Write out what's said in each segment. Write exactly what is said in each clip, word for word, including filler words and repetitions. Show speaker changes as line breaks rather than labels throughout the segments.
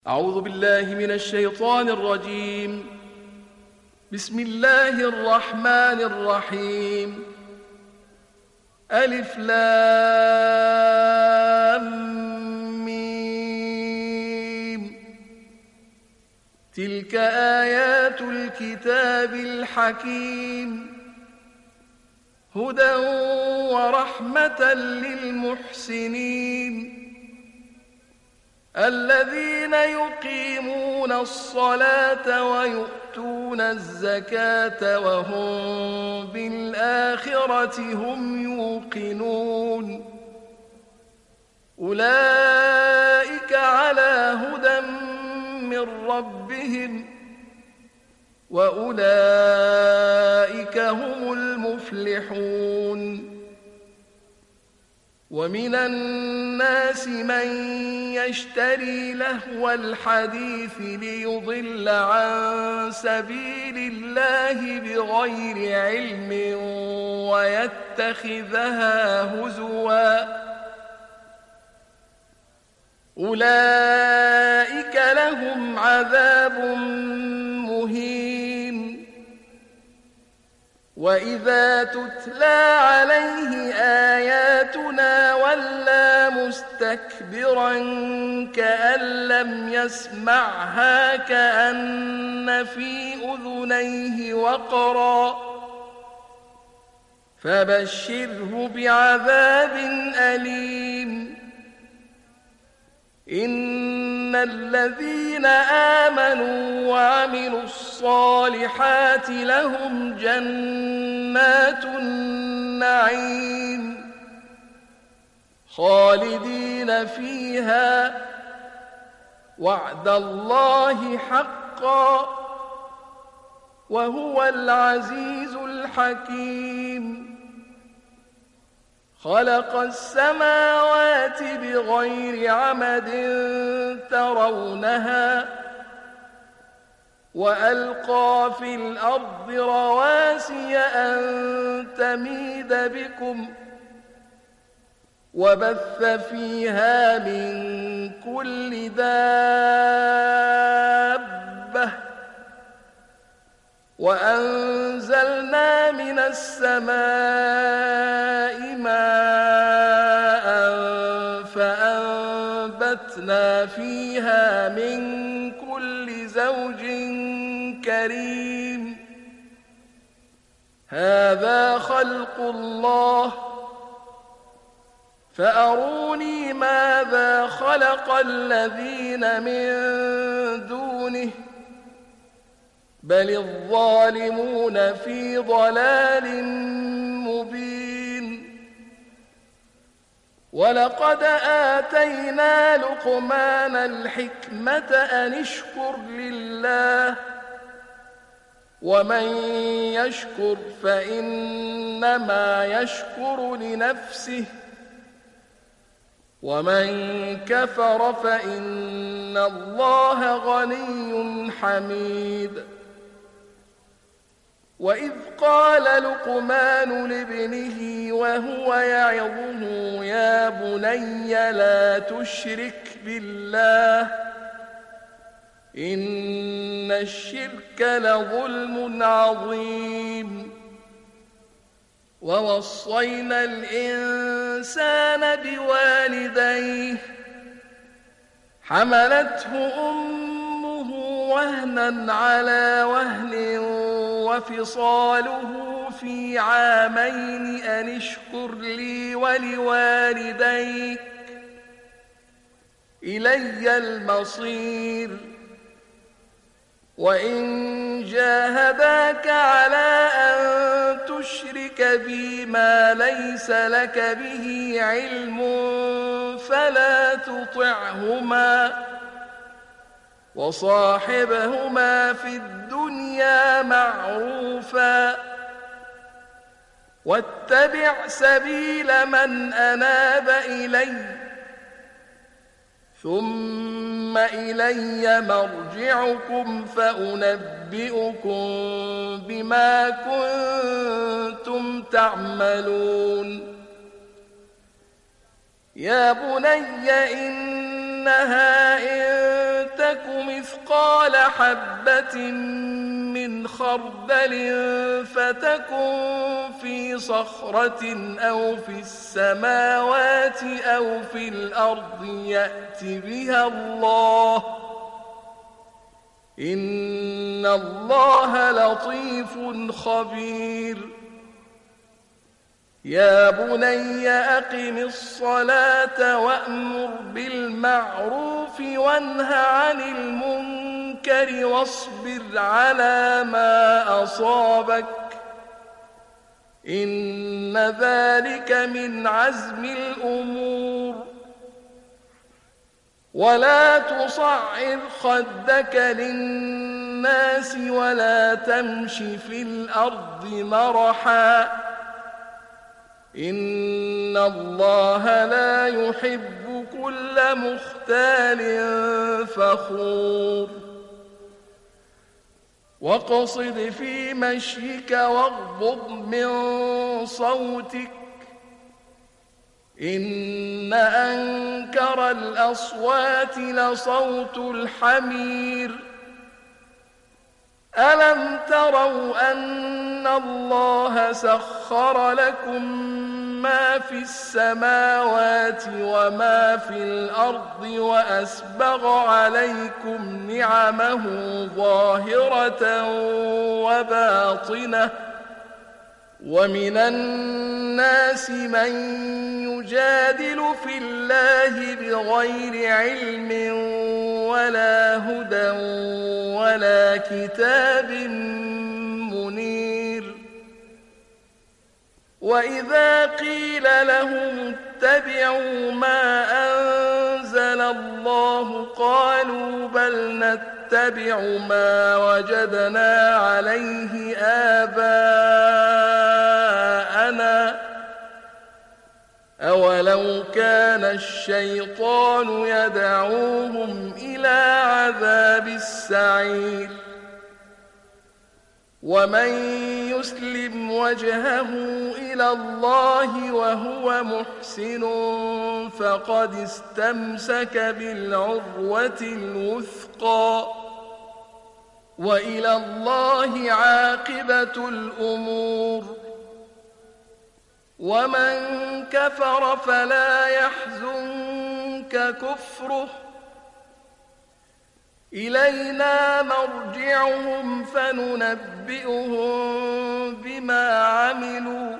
أعوذ بالله من الشيطان الرجيم. بسم الله الرحمن الرحيم. ألف لام ميم. تلك آيات الكتاب الحكيم هدى ورحمة للمحسنين الذين يقيمون الصلاة ويؤتون الزكاة وهم بالآخرة هم يوقنون أولئك على هدى من ربهم وأولئك هم المفلحون ومن الناس من يشتري لهو الحديث ليضل عن سبيل الله بغير علم ويتخذها هزوا أولئك لهم عذاب مهين وإذا تتلى عليه آياتنا ولى مستكبرا كأن لم يسمعها كأن في أذنيه وقرا فبشره بعذاب أليم إن الذين آمنوا وعملوا الصالحات لهم جنات النعيم خالدين فيها وعد الله حقا وهو العزيز الحكيم خلق السماوات بغير عمد ترونها وألقى في الأرض رواسي أن تميد بكم وبث فيها من كل دابة وأنزلنا من السماء ماء فأنبتنا فيها من كل زوج كريم هذا خلق الله فأروني ماذا خلق الذين من دونه بل الظالمون في ضلال مبين ولقد آتينا لقمان الحكمة أن اشكر لله ومن يشكر فإنما يشكر لنفسه ومن كفر فإن الله غني حميد وإذ قال لقمان لابنه وهو يعظه يا بني لا تشرك بالله إن الشرك لظلم عظيم ووصينا الإنسان بوالديه حملته أمه وهنا على وهن وفصاله في عامين أن اشكر لي ولوالديك إلي المصير وإن جاهداك على أن تشرك بي ما ليس لك به علم فلا تطعهما وصاحبهما في الدنيا معروفا واتبع سبيل من أناب إلي ثم إلي مرجعكم فأنبئكم بما كنتم تعملون يا بني إنها إن تك مثقال حبة من خردل فتكن في صخرة أو في السماوات أو في الأرض يأت بها الله إن الله لطيف خبير يا بني أقم الصلاة وأمر بالمعروف وانه عن المنكر واصبر على ما أصابك إن ذلك من عزم الأمور ولا تصعر خدك للناس ولا تمش في الأرض مرحا إن الله لا يحب كل مختال فخور واقصد في مشيك واغضض من صوتك إن أنكر الأصوات لصوت الحمير ألم تروا أن الله سخر لكم ما في السماوات وما في الأرض وأسبغ عليكم نعمه ظاهرة وباطنة ومن الناس من يجادل في الله بغير علم ولا هدى ولا كتاب منير وإذا قيل لهم اتبعوا ما أنزل الله قالوا بل نتبع ما وجدنا عليه آباءنا أولو كان الشيطان يدعوهم إلى عذاب السعير ومن يسلم وجهه إلى الله وهو محسن فقد استمسك بالعروة الوثقى وإلى الله عاقبة الأمور ومن كفر فلا يحزنك كفره إلينا مرجعهم فننبئهم بما عملوا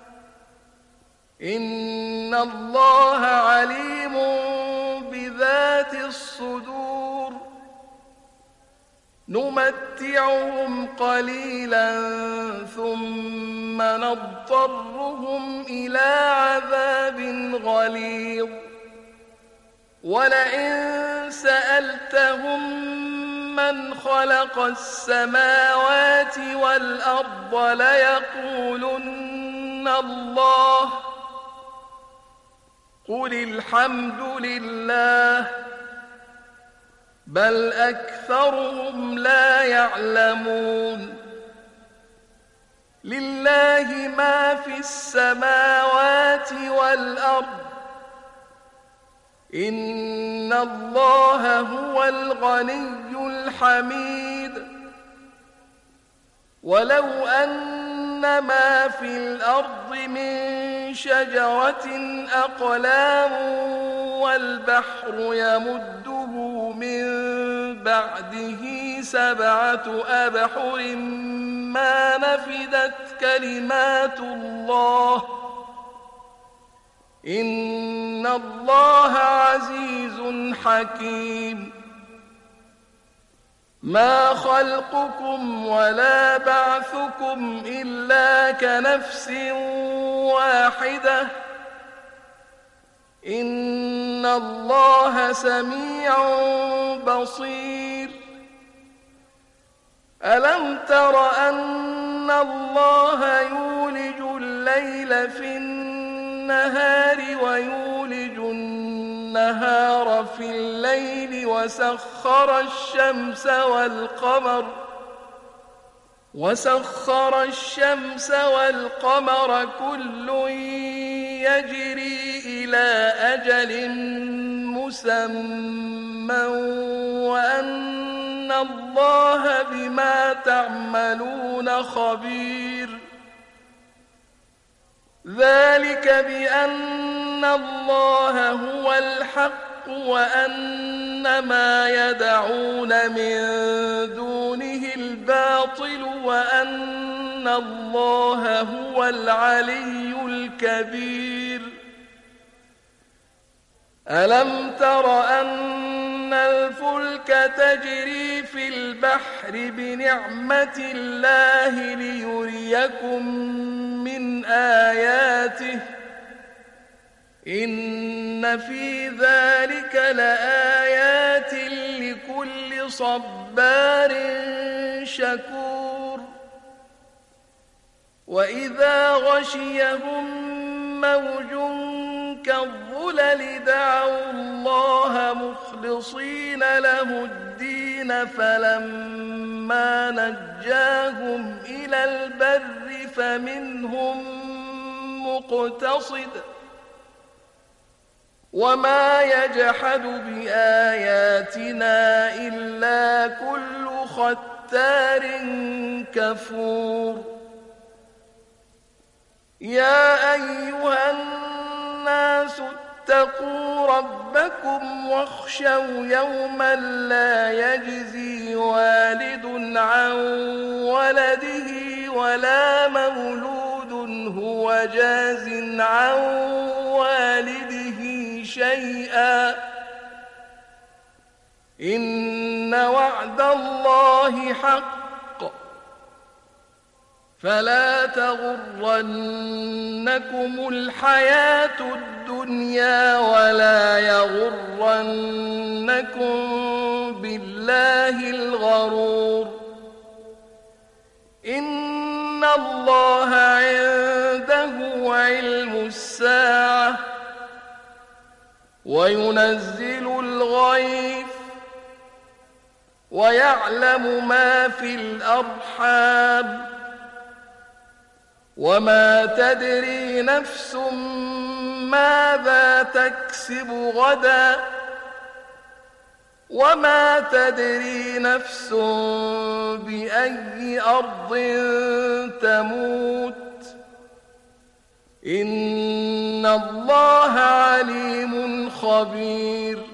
إن الله عليم بذات الصدور نمتعهم قليلا ثم نضطرهم إلى عذاب غليظ ولئن سألتهم من خلق السماوات والأرض ليقولن الله قل الحمد لله بل أكثرهم لا يعلمون لله ما في السماوات والأرض إن الله هو الغني الحميد ولو أن ما في الأرض من شجرة أقلام والبحر يمده من بعده سبعة أبحر ما نفدت كلمات الله إن الله عزيز حكيم ما خلقكم ولا بعثكم إلا كنفس واحدة إن الله سميع بصير ألم تر أن الله يولج الليل في النهار ويولج النهار في الليل وسخر الشمس والقمر وسخر الشمس والقمر كل يجري إلى أجل مسمى وأن الله بما تعملون خبير. ذلك بأن الله هو الحق وأن ما يدعون من دونه الباطل وأن الله هو العلي الكبير. ألم تر أن الفلك تجري في البحر بنعمة الله ليريكم من آياته إن في ذلك لآيات لكل صبار شكور. وإذا غشيهم موج كالظلل دعوا الله مخلصين له الدين فلما نجاهم إلى البر فمنهم مقتصد وما يجحد بآياتنا إلا كل ختار كفور. يا أيها الناس اتقوا ربكم واخشوا يوما لا يجزي والد عن ولده ولا مولود هو جاز عن والده شيئا إن وعد الله حق فلا تغرنكم الحياة الدنيا ولا يغرنكم بالله الغرور. إن الله عنده علم الساعة وينزل الغيث ويعلم ما في الأرحام وما تدري نفس ماذا تكسب غدا وما تدري نفس بأي أرض تموت إن الله عليم خبير.